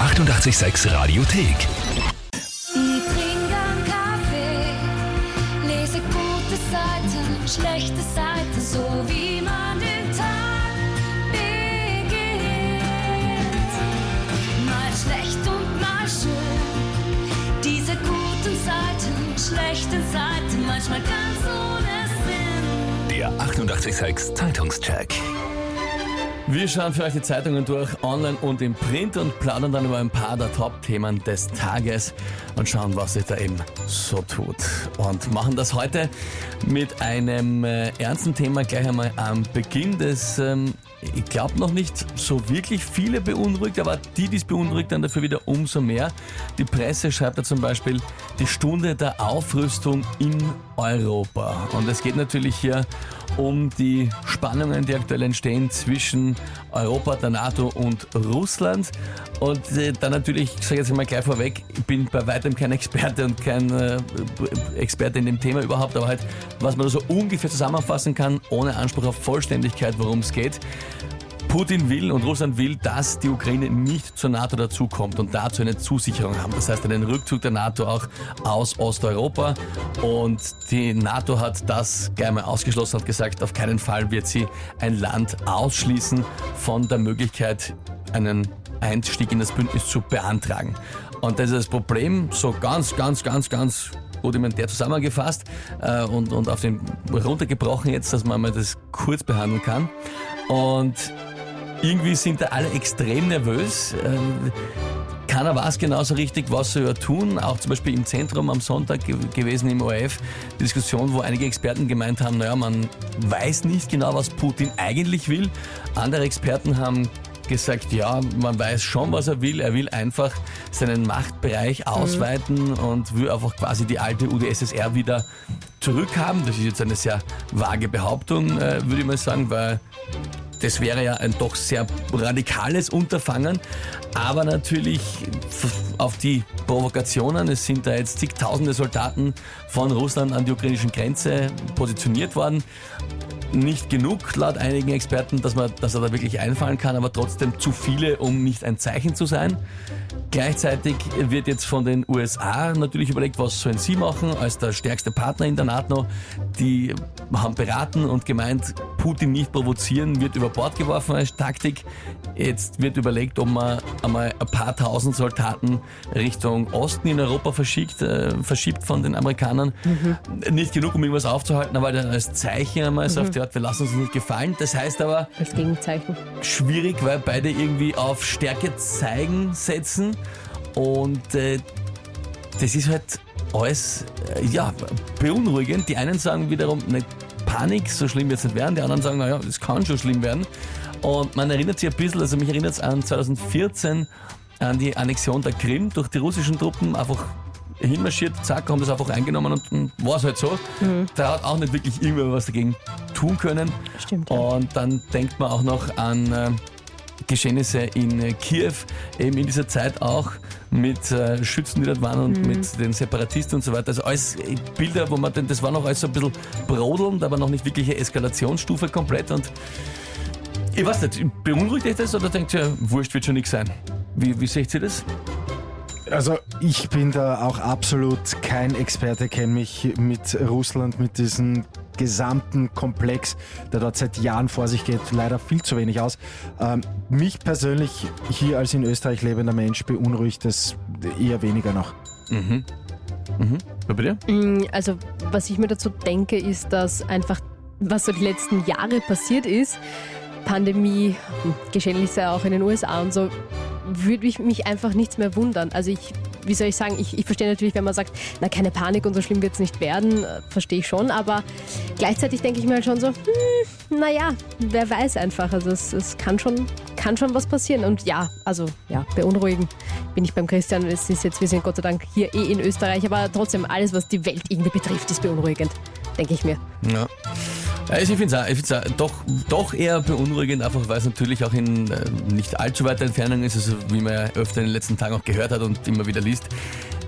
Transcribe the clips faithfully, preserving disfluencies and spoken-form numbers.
achtundachtzig Komma sechs Radiothek. Ich trinke einen Kaffee, lese gute Seiten, schlechte Seiten, so wie man den Tag beginnt. Mal schlecht und mal schön, diese guten Seiten, schlechten Seiten, manchmal ganz ohne Sinn. Der achtundachtzig Komma sechs Zeitungscheck. Wir schauen für euch die Zeitungen durch, online und im Print, und plaudern dann über ein paar der Top-Themen des Tages und schauen, was sich da eben so tut. Und machen das heute mit einem äh, ernsten Thema gleich einmal am Beginn, das, ähm, ich glaube, noch nicht so wirklich viele beunruhigt, aber die, die es beunruhigt, dann dafür wieder umso mehr. Die Presse schreibt da zum Beispiel die Stunde der Aufrüstung in Europa. Und es geht natürlich hier um die Spannungen, die aktuell entstehen zwischen Europa, der NATO und Russland. Und äh, dann natürlich, ich sage jetzt mal gleich vorweg, ich bin bei weitem kein Experte und kein äh, Experte in dem Thema überhaupt, aber halt, was man da so ungefähr zusammenfassen kann, ohne Anspruch auf Vollständigkeit, worum es geht. Putin will und Russland will, dass die Ukraine nicht zur NATO dazukommt und dazu eine Zusicherung haben. Das heißt, einen Rückzug der NATO auch aus Osteuropa. Und die NATO hat das gleich mal ausgeschlossen, hat gesagt, auf keinen Fall wird sie ein Land ausschließen von der Möglichkeit, einen Einstieg in das Bündnis zu beantragen. Und das ist das Problem, so ganz, ganz, ganz, ganz rudimentär zusammengefasst äh, und, und auf den runtergebrochen jetzt, dass man mal das kurz behandeln kann. Und irgendwie sind da alle extrem nervös. Ähm, keiner weiß genauso richtig, was sie ja tun. Auch zum Beispiel im Zentrum am Sonntag ge- gewesen im O R F, die Diskussion, wo einige Experten gemeint haben, naja, man weiß nicht genau, was Putin eigentlich will. Andere Experten haben gesagt, ja, man weiß schon, was er will. Er will einfach seinen Machtbereich ausweiten mhm. und will einfach quasi die alte U d S S R wieder zurückhaben. Das ist jetzt eine sehr vage Behauptung, äh, würde ich mal sagen, weil das wäre ja ein doch sehr radikales Unterfangen, aber natürlich auf die Provokationen. Es sind da jetzt zigtausende Soldaten von Russland an die ukrainischen Grenze positioniert worden. Nicht genug, laut einigen Experten, dass, man, dass er da wirklich einfallen kann, aber trotzdem zu viele, um nicht ein Zeichen zu sein. Gleichzeitig wird jetzt von den U S A natürlich überlegt, was sollen sie machen als der stärkste Partner in der NATO. Die haben beraten und gemeint, Putin nicht provozieren, wird über Bord geworfen als Taktik. Jetzt wird überlegt, ob man einmal ein paar tausend Soldaten Richtung Osten in Europa verschickt, äh, verschiebt von den Amerikanern. Mhm. Nicht genug, um irgendwas aufzuhalten, aber dann als Zeichen einmal mhm. sagt, ja, wir lassen uns nicht gefallen. Das heißt aber, als Gegenzeichen. Schwierig, weil beide irgendwie auf Stärke zeigen setzen. Und äh, das ist halt alles äh, ja, beunruhigend. Die einen sagen wiederum, ne, Panik, so schlimm wird es nicht werden. Die anderen sagen, naja, es kann schon schlimm werden. Und man erinnert sich ein bisschen, also mich erinnert es an zwanzig vierzehn, an die Annexion der Krim durch die russischen Truppen, einfach hinmarschiert, zack, haben das einfach eingenommen und, und war es halt so. Mhm. Da hat auch nicht wirklich irgendwer was dagegen tun können. Stimmt, ja. Und dann denkt man auch noch an äh, Geschehnisse in äh, Kiew, eben in dieser Zeit auch mit äh, Schützen, die dort waren und mhm. mit den Separatisten und so weiter. Also alles äh, Bilder, wo man denn, das war noch alles so ein bisschen brodelnd, aber noch nicht wirkliche Eskalationsstufe komplett. Und ich weiß nicht, beunruhigt euch das oder denkt ihr, wurscht, wird schon nichts sein? Wie, wie seht ihr das? Also ich bin da auch absolut kein Experte, kenne mich mit Russland, mit diesem gesamten Komplex, der dort seit Jahren vor sich geht, leider viel zu wenig aus. Ähm, mich persönlich hier als in Österreich lebender Mensch beunruhigt das eher weniger noch. Mhm. Mhm. Bei dir? Also was ich mir dazu denke, ist, dass einfach, was so die letzten Jahre passiert ist, Pandemie, Geschehnisse auch in den U S A und so, würde ich mich einfach nichts mehr wundern. Also ich, wie soll ich sagen, ich, ich verstehe natürlich, wenn man sagt, na keine Panik und so schlimm wird es nicht werden, verstehe ich schon, aber gleichzeitig denke ich mir halt schon so, hm, naja, wer weiß einfach, also es, es kann schon, kann schon was passieren und ja, also ja, beunruhigend bin ich beim Christian, es ist jetzt, wir sind Gott sei Dank hier eh in Österreich, aber trotzdem alles, was die Welt irgendwie betrifft, ist beunruhigend, denke ich mir. Ja. Ich finde es auch, ich find's auch doch, doch eher beunruhigend, einfach weil es natürlich auch in äh, nicht allzu weiter Entfernung ist, also wie man ja öfter in den letzten Tagen auch gehört hat und immer wieder liest.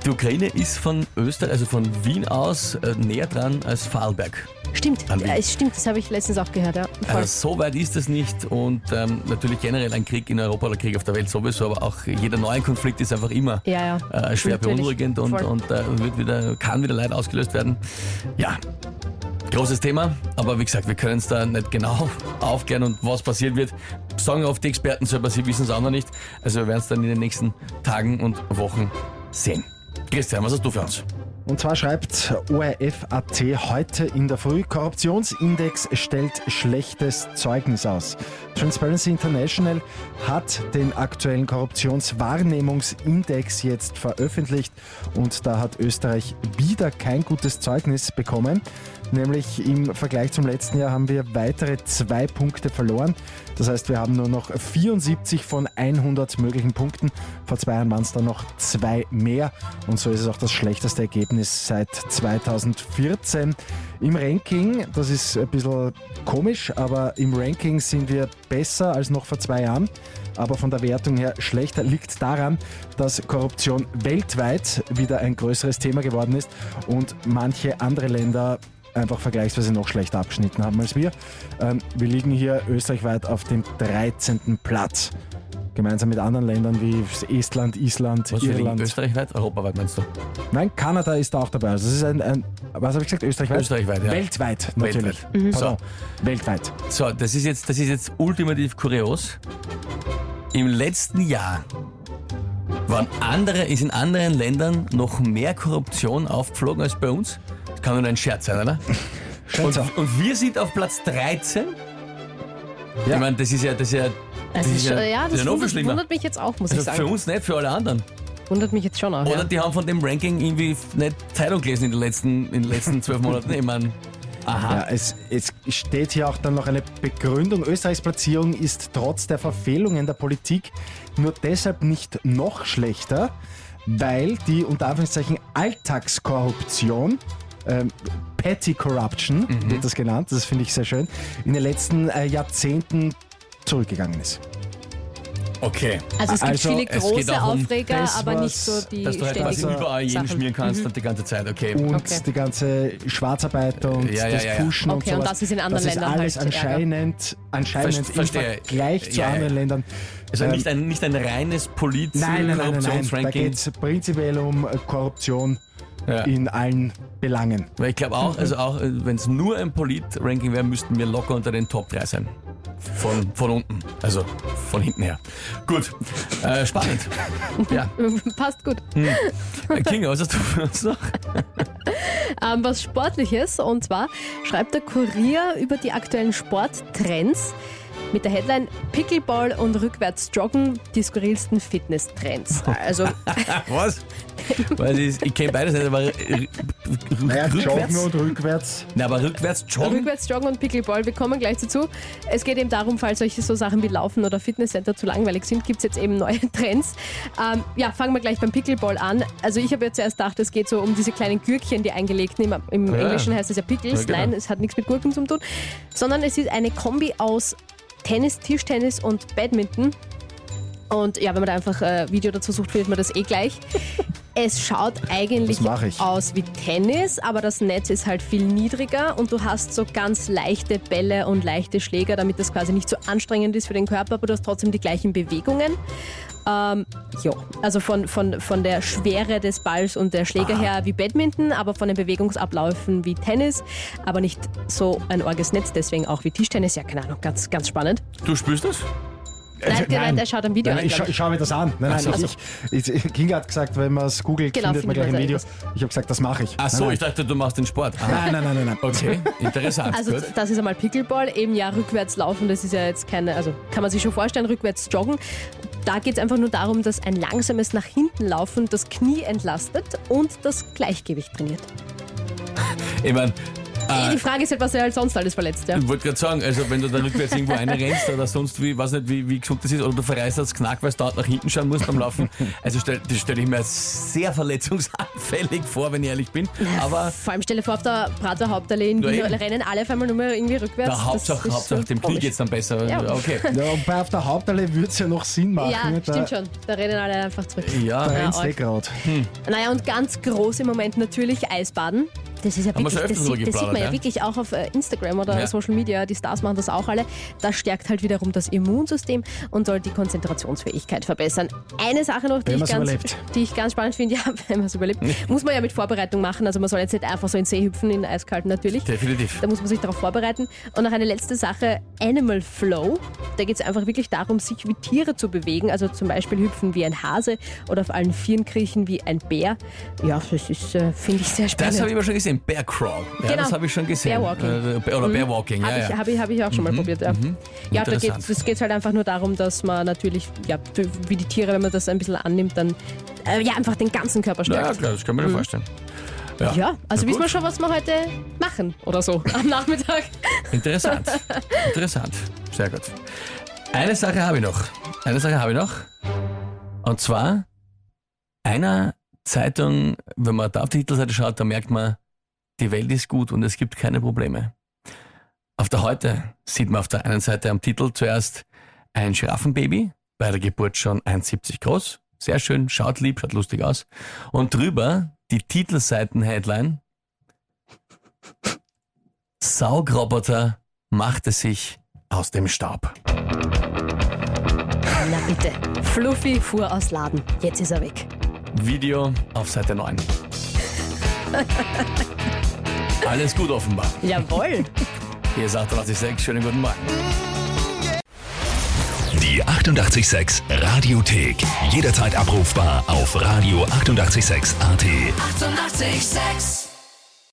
Die Ukraine ist von Österreich, also von Wien aus, äh, näher dran als Vorarlberg. Stimmt, An Wien. ja, es stimmt, das habe ich letztens auch gehört. Ja. Voll. Also so weit ist es nicht und ähm, natürlich generell ein Krieg in Europa oder Krieg auf der Welt sowieso, aber auch jeder neue Konflikt ist einfach immer Ja, ja. äh, schwer Natürlich. beunruhigend und, Voll. und äh, wird wieder, kann wieder Leid ausgelöst werden. Ja, großes Thema, aber wie gesagt, wir können es da nicht genau aufklären und was passiert wird, sagen oft die Experten selber, sie wissen es auch noch nicht. Also wir werden es dann in den nächsten Tagen und Wochen sehen. Christian, was hast du für uns? Und zwar schreibt O R F Punkt A T heute in der Früh, Korruptionsindex stellt schlechtes Zeugnis aus. Transparency International hat den aktuellen Korruptionswahrnehmungsindex jetzt veröffentlicht und da hat Österreich wieder kein gutes Zeugnis bekommen. Nämlich im Vergleich zum letzten Jahr haben wir weitere zwei Punkte verloren. Das heißt, wir haben nur noch vierundsiebzig von hundert möglichen Punkten. Vor zwei Jahren waren es dann noch zwei mehr. Und so ist es auch das schlechteste Ergebnis seit zweitausendvierzehn. Im Ranking, das ist ein bisschen komisch, aber im Ranking sind wir besser als noch vor zwei Jahren. Aber von der Wertung her schlechter, liegt daran, dass Korruption weltweit wieder ein größeres Thema geworden ist und manche andere Länder einfach vergleichsweise noch schlechter abgeschnitten haben als wir. Ähm, wir liegen hier österreichweit auf dem dreizehnten Platz. Gemeinsam mit anderen Ländern wie Estland, Island, Was wir liegen Irland. österreichweit, europaweit meinst du? Nein, Kanada ist da auch dabei. Also das ist ein, ein was habe ich gesagt? Österreichweit? Österreichweit, ja. Weltweit, natürlich. Weltweit. Mhm. Pardon. Weltweit. So, das ist jetzt, das ist jetzt ultimativ kurios. Im letzten Jahr waren andere, ist in anderen Ländern noch mehr Korruption aufgeflogen als bei uns. Das kann nur ein Scherz sein, oder? Und, Schätze. und wir sind auf Platz dreizehn. Ja. Ich meine, das ist ja, das ist ja, Das ist, schon- ja, das das ist ja noch viel wundert, schlimmer. wundert mich jetzt auch, muss Also ich für sagen. uns nicht, für alle anderen. Wundert mich jetzt schon auch. Oder Ja. die haben von dem Ranking irgendwie nicht Zeitung gelesen in den letzten, in den letzten zwölf Monaten. Ich meine, aha. Ja, es, es steht hier auch dann noch eine Begründung. Österreichs Platzierung ist trotz der Verfehlungen der Politik nur deshalb nicht noch schlechter, weil die unter Anführungszeichen Alltagskorruption, ähm, Petty Corruption wird das genannt, das finde ich sehr schön, in den letzten äh, Jahrzehnten zurückgegangen ist. Okay. Also es gibt Also, viele es geht große auch um Aufreger, das, aber nicht was- so die Dass du halt quasi ständigen überall jeden Sachen. schmieren kannst und die ganze Zeit, okay. Und Okay. die ganze Schwarzarbeit und Ja, ja, das ja, ja. Pushen Okay, und und sowas. das ist in anderen das ist Ländern alles halt Ärger. anscheinend, anscheinend Verste- im verstehe. Vergleich zu Ja, ja. anderen Ländern. Also ähm, nicht ein, nicht ein reines Polit- Nein, nein, nein, nein, nein. Da Korruptionsranking. geht es prinzipiell um äh, Korruption Ja. in allen Belangen. Weil ich glaube auch, also auch wenn es nur ein Polit-Ranking wäre, müssten wir locker unter den Top drei sein. Von, von unten, also von hinten her. Gut, äh, spannend. Ja, Passt gut. Äh, Kinga, was hast du für uns noch? Ähm, was Sportliches, und zwar schreibt der Kurier über die aktuellen Sporttrends mit der Headline Pickleball und rückwärts joggen, die skurrilsten Fitnesstrends. Also Was? Weil ich, ich kenne beides nicht, aber r- r- Naja, Joggen rückwärts, und rückwärts. na, aber rückwärts joggen. rückwärts joggen und Pickleball, wir kommen gleich dazu. Es geht eben darum, falls euch so Sachen wie Laufen oder Fitnesscenter zu langweilig sind, gibt es jetzt eben neue Trends. Ähm, ja, fangen wir gleich beim Pickleball an. Also ich habe jetzt zuerst gedacht, es geht so um diese kleinen Gürkchen, die eingelegten, im, im Ja. Englischen heißt es ja Pickles. Ja, genau. Nein, es hat nichts mit Gurken zu tun, sondern es ist eine Kombi aus Tennis, Tischtennis und Badminton. Und ja, wenn man da einfach ein Video dazu sucht, findet man das eh gleich. Es schaut eigentlich Das mach ich. aus wie Tennis, aber das Netz ist halt viel niedriger und du hast so ganz leichte Bälle und leichte Schläger, damit das quasi nicht so anstrengend ist für den Körper, aber du hast trotzdem die gleichen Bewegungen. Ähm, ja, also von, von, von der Schwere des Balls und der Schläger her wie Badminton, aber von den Bewegungsabläufen wie Tennis, aber nicht so ein orges Netz, deswegen auch wie Tischtennis. Ja, keine Ahnung, ganz, ganz spannend. Du spürst das? Nein, der, der schaut am Video Nein, an, ich, scha glaub ich schaue mir das an. Nein, nein, Ach so. ich, ich, Kinga hat gesagt, wenn man es googelt, Genau, findet man findet gleich ein man Video. Ich habe gesagt, das mache ich. Ach so, nein, ich dachte, du machst den Sport. Aha. nein, nein, nein, nein, nein. Okay, interessant. Also Gut. das ist einmal Pickleball, eben ja rückwärts laufen, das ist ja jetzt keine, also kann man sich schon vorstellen, rückwärts joggen. Da geht es einfach nur darum, dass ein langsames nach hinten laufen das Knie entlastet und das Gleichgewicht trainiert. Ich meine, Ja, die Frage ist halt, was er halt sonst alles verletzt. Ja. Ich wollte gerade sagen, also wenn du da rückwärts irgendwo reinrennst oder sonst wie, weiß nicht, wie, wie gesund das ist, oder du verreißt das Knack, weil du dort nach hinten schauen musst beim Laufen. Also stell, das stelle ich mir sehr verletzungsanfällig vor, wenn ich ehrlich bin. Aber Vor allem stelle dir vor, auf der Prater Hauptallee in Ja, Wien eben. rennen alle auf einmal nur mehr irgendwie rückwärts. na, Hauptsache, Das ist Hauptsache so dem Knie komisch. geht's dann besser. Ja. Okay. Ja, und bei auf der Hauptallee würde es ja noch Sinn machen. Ja, da, stimmt schon. Da rennen alle einfach zurück. Ja, Da Ja, rennst du eh arg. gerade. Naja, und ganz groß im Moment natürlich Eisbaden. Das ist ja Haben wir wirklich, schon öfter das, drüber sieht, das sieht man geplaudert, ja ja? wirklich auch auf äh, Instagram oder Ja. Social Media. Die Stars machen das auch alle. Das stärkt halt wiederum das Immunsystem und soll die Konzentrationsfähigkeit verbessern. Eine Sache noch, die, Wenn ich man's ganz, überlebt. die ich ganz spannend finde, ja, wenn man es überlebt, muss man ja mit Vorbereitung machen. Also man soll jetzt nicht einfach so in den See hüpfen, in den Eiskalten natürlich. definitiv. Da muss man sich darauf vorbereiten. Und noch eine letzte Sache, Animal Flow. Da geht es einfach wirklich darum, sich wie Tiere zu bewegen. Also zum Beispiel hüpfen wie ein Hase oder auf allen Vieren kriechen wie ein Bär. Ja, das ist, äh, finde ich, sehr spannend. Das habe ich aber schon gesehen, Bear Crawl. Ja, Genau. das habe ich schon gesehen. Bearwalking. Äh, oder Bear Walking, ja, Habe ich, ja. hab ich, hab ich auch schon mal probiert, ja. Ja, da geht Interessant. es geht halt einfach nur darum, dass man natürlich, ja, wie die Tiere, wenn man das ein bisschen annimmt, dann äh, ja, einfach den ganzen Körper Ja, stärkt. klar, das kann man mir vorstellen. Ja, also Na wissen gut. wir schon, was wir heute machen oder so am Nachmittag. Interessant. Interessant. Sehr gut. Eine Sache habe ich noch. Eine Sache habe ich noch. Und zwar einer Zeitung, wenn man da auf die Titelseite schaut, da merkt man, die Welt ist gut und es gibt keine Probleme. Auf der Heute sieht man auf der einen Seite am Titel zuerst ein Giraffenbaby, bei der Geburt schon eins Komma siebzig groß. Sehr schön, schaut lieb, schaut lustig aus. Und drüber die Titelseiten-Headline: Saugroboter machte sich aus dem Staub. Na bitte. Fluffy fuhr aus Laden. Jetzt ist er weg. Video auf Seite neun. Alles gut offenbar. Jawohl. Hier ist achtundachtzig Komma sechs, schönen guten Morgen. Die achtundachtzig Komma sechs Radiothek. Jederzeit abrufbar auf radio achtundachtzig Komma sechs A T. Achtundachtzig Komma sechs.